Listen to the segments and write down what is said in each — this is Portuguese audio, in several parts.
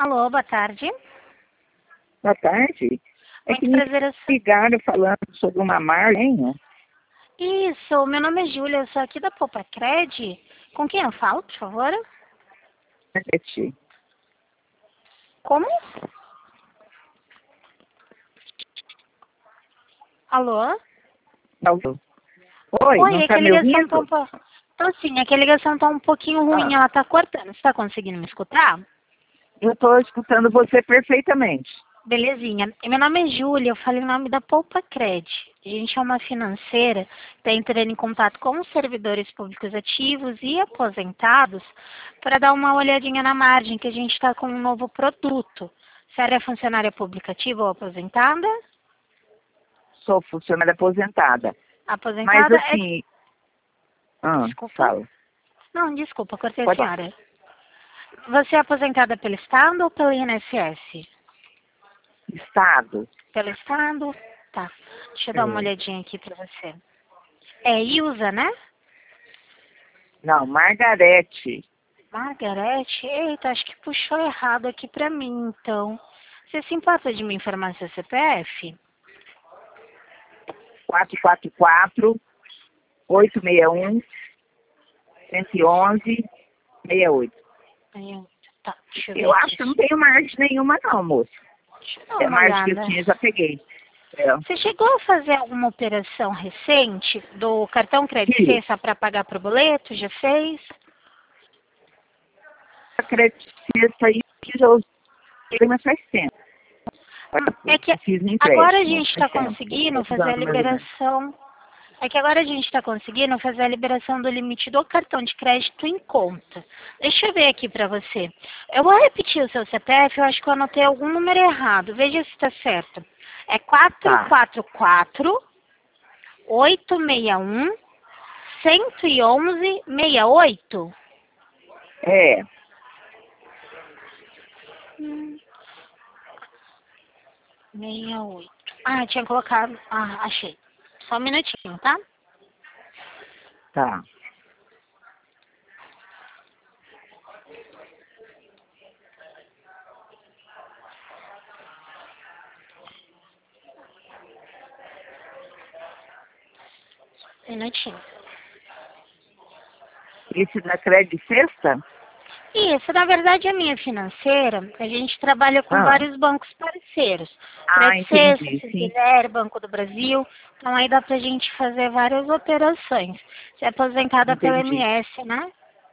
Alô, boa tarde. Boa tarde. É que Muito me prazer. ligaram falando sobre uma margem. Isso, meu nome é Júlia, eu sou aqui da Poupa Cred. Com quem eu falo, por favor? Como? Alô? Oi, não Oi, é que está a me ligação tá ouvindo? um pouco... Tô sim, é que a ligação tá um pouquinho ruim, ela tá cortando. Você tá conseguindo me escutar? Eu estou escutando você perfeitamente. Belezinha. Meu nome é Júlia, eu falo em nome da Poupa Cred. A gente é uma financeira que está entrando em contato com os servidores públicos ativos e aposentados para dar uma olhadinha na margem, que a gente está com um novo produto. Você é funcionária pública ativa ou aposentada? Sou funcionária aposentada. Mas Aposentada é... assim, Desculpa. fala. Não, desculpa, cortei a Pode... senhora. Você é aposentada pelo Estado ou pelo INSS? Estado. Pelo Estado? Tá. Deixa eu dar uma É. olhadinha aqui para você. É Ilza, né? Não, Margarete. Margarete? Eita, acho que puxou errado aqui pra mim, então. Você se importa de me informar seu CPF? 444-861-111-68. Tá, deixa eu ver Eu acho aqui. que eu não tenho margem nenhuma não, moço. Deixa eu dar É a uma margem que eu olhada. tinha, já peguei. É. Você chegou a fazer alguma operação recente do cartão Crédito Fiz. Sexta para pagar pro boleto? Já fez? Acredito aí que já usei, mas faz tempo. É que Eu fiz um agora a empréstimo, gente faz está tempo. conseguindo 10 fazer a anos mais ou menos. liberação. É que agora a gente está conseguindo fazer a liberação do limite do cartão de crédito em conta. Deixa eu ver aqui para você. Eu vou repetir o seu CPF, eu acho que eu anotei algum número errado. Veja se está certo. É Tá. 444-861-111-68? É. 68. Ah, tinha colocado. Ah, achei. Só um minutinho, tá? Tá. Um minutinho. Esse da Crédito Sexta? Isso, na verdade, a minha financeira, a gente trabalha com Ah. vários bancos parceiros. Ah, Crédito Sexta, entendi, sim. Citiler, Banco do Brasil. Então, aí dá pra gente fazer várias operações. Você é aposentada pela Entendi. MS, né?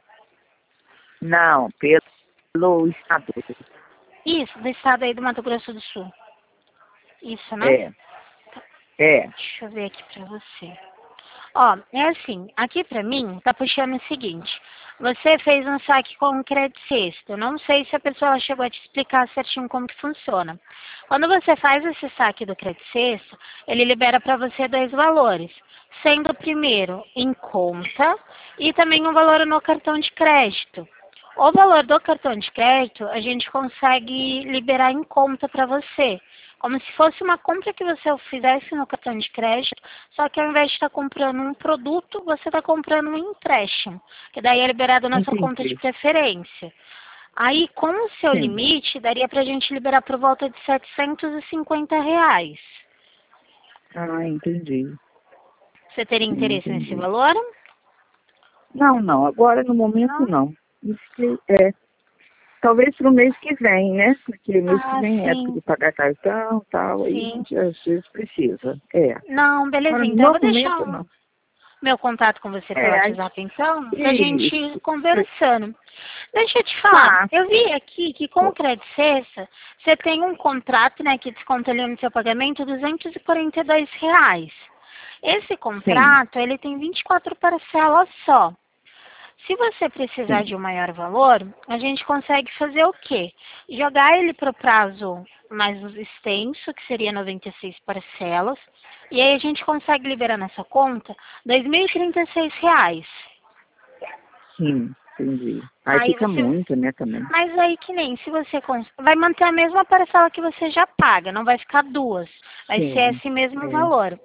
Não, pelo Estado. Isso, do estado aí do Mato Grosso do Sul. Isso, né? É. É. Deixa eu ver aqui pra você. Ó, é assim, aqui pra mim, tá puxando o seguinte. Você fez um saque com o Crédito Sexta. Eu não sei se a pessoa chegou a te explicar certinho como que funciona. Quando você faz esse saque do Crédito Sexta, ele libera para você dois valores. Sendo o primeiro em conta e também um valor no cartão de crédito. O valor do cartão de crédito, a gente consegue liberar em conta para você. Como se fosse uma compra que você fizesse no cartão de crédito, só que ao invés de estar comprando um produto, você está comprando um empréstimo, que daí é liberado na sua conta de Entendi. preferência. Aí, com o seu Sim. limite, daria para a gente liberar por volta de R$ 750. Ah, entendi. Você teria Sim, interesse nesse entendi. valor? Não, não. Agora, no momento, Não? não. Isso que é. Talvez pro mês que vem, né? Porque mês que Ah, vem é época sim, de pagar cartão e tal, aí a sim. gente às vezes precisa. É. Não, Agora, belezinha. Então, eu no vou deixar momento, não. meu contato com você pelo É, WhatsApp, então, pra gente ir isso. conversando. Deixa eu te falar, Tá, eu vi aqui que com o Crédito Sexta, você tem um contrato, né, que desconta ali no seu pagamento R$ 242. Esse sim. contrato, ele tem 24 parcelas só. Se você precisar Sim. de um maior valor, a gente consegue fazer o quê? Jogar ele para o prazo mais extenso, que seria 96 parcelas, e aí a gente consegue liberar nessa conta R$ 2.036. Sim, entendi. Aí Aí fica você, muito, né, também. mas aí que nem, se você vai manter a mesma parcela que você já paga, não vai ficar duas, vai ser Sim. esse mesmo É. valor.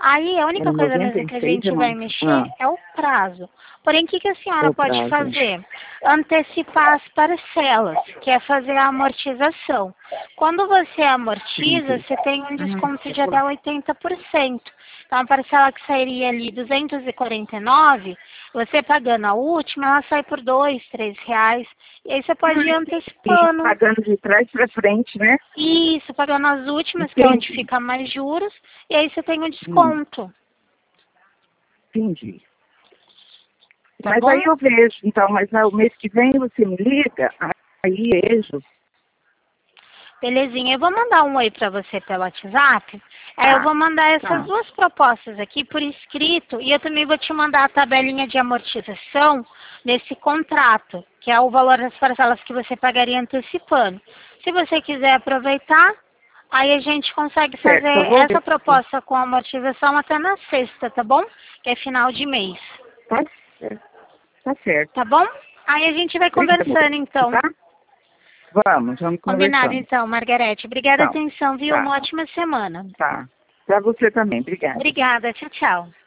Aí a única Era coisa mesmo que a 96, gente vai irmão? mexer é o prazo. Porém, o que a senhora O pode prazo. fazer? Antecipar as parcelas, que é fazer a amortização. Quando você amortiza, Entendi. você tem um desconto de até 80%. Então, a parcela que sairia ali 249, você pagando a última, ela sai por R$ 2, R$ 3. E aí você pode ir E antecipando. pagando de trás para frente, né? Isso, pagando as últimas, que é onde Entendi. fica mais juros, e aí você tem um Hum, desconto. entendi. Tá Mas bom? aí eu vejo, então, mas no mês que vem você me liga, aí vejo. Belezinha, eu vou mandar um oi para você pelo WhatsApp. Aí eu Tá, vou mandar essas tá. duas propostas aqui por escrito e eu também vou te mandar a tabelinha de amortização nesse contrato, que é o valor das parcelas que você pagaria antecipando. Se você quiser aproveitar, aí a gente consegue fazer Certo, eu vou essa ver. proposta com amortização até na sexta, tá bom? Que é final de mês, Tá certo. Tá certo. tá bom? Aí a gente vai Obrigada, conversando então. tá? Vamos Combinado conversando. então, Margarete. Obrigada a Então, atenção, viu? tá, Uma ótima semana. tá. Pra você também, obrigada. Obrigada. Tchau, tchau.